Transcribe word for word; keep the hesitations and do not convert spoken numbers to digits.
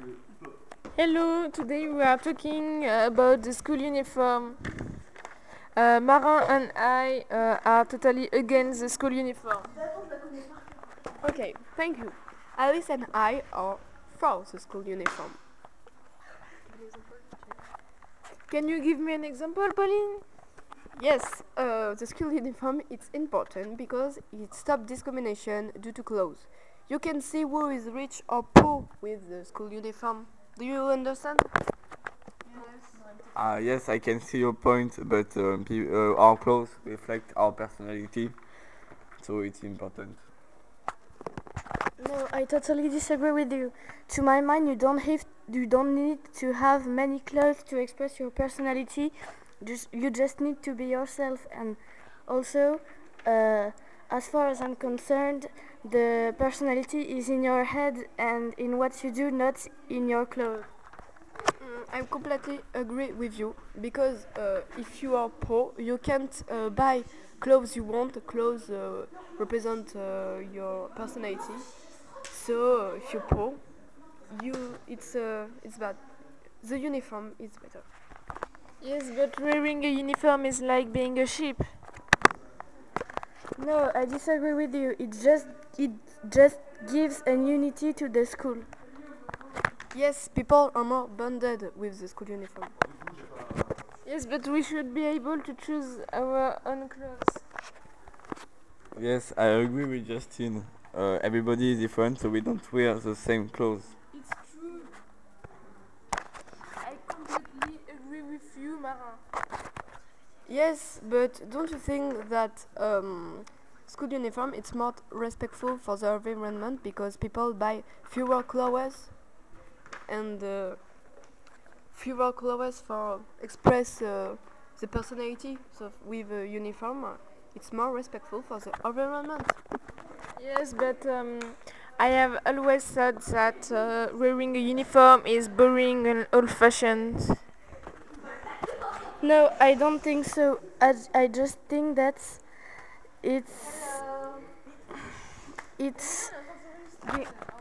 Hello, today we are talking uh, about the school uniform. Uh, Marin and I uh, are totally against the school uniform. Okay, thank you. Alice and I are for the school uniform. Can you give me an example, Pauline? Yes, uh, the school uniform is important because it stops discrimination due to clothes. You can see who is rich or poor with the school uniform. Do you understand? Uh, yes, I can see your point, but um, pe- uh, our clothes reflect our personality, so it's important. No, I totally disagree with you. To my mind, you don't have you don't need to have many clothes to express your personality. Just you just need to be yourself. And also, uh, as far as I'm concerned, the personality is in your head and in what you do, not in your clothes. Mm, I completely agree with you because uh, if you are poor, you can't uh, buy clothes you want. Clothes uh, represent uh, your personality. So uh, if you're poor, you it's uh, it's bad. The uniform is better. Yes, but wearing a uniform is like being a sheep. No, I disagree with you. It just it just gives a unity to the school. Yes, people are more bonded with the school uniform. Yes, but we should be able to choose our own clothes. Yes, I agree with Justin. Uh, everybody is different, so we don't wear the same clothes. It's true. I completely agree with you, Marin. Yes, but don't you think that um, school uniform it's more respectful for the environment because people buy fewer clothes and uh, fewer clothes for express uh, the personality. So with a uniform, uh, it's more respectful for the environment. Yes, but um, I have always thought that uh, wearing a uniform is boring and old-fashioned. No, I don't think so. I, I just think that it's it's